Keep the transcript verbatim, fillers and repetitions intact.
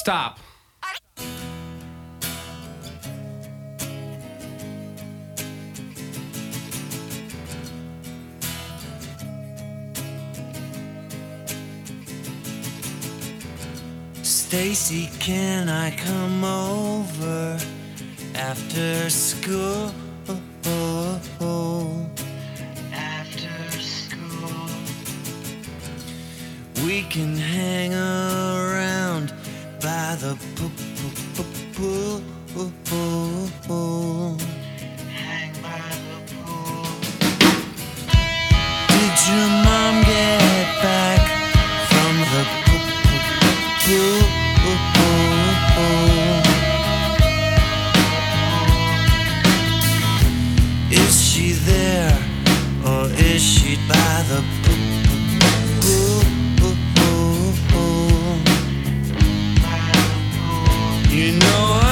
Stop. Stacy, can I come over after school? After school, we can hang around by the pool. Hang by the pool. Did your mom get back from the pool? Is she there, or is she by the pool? You know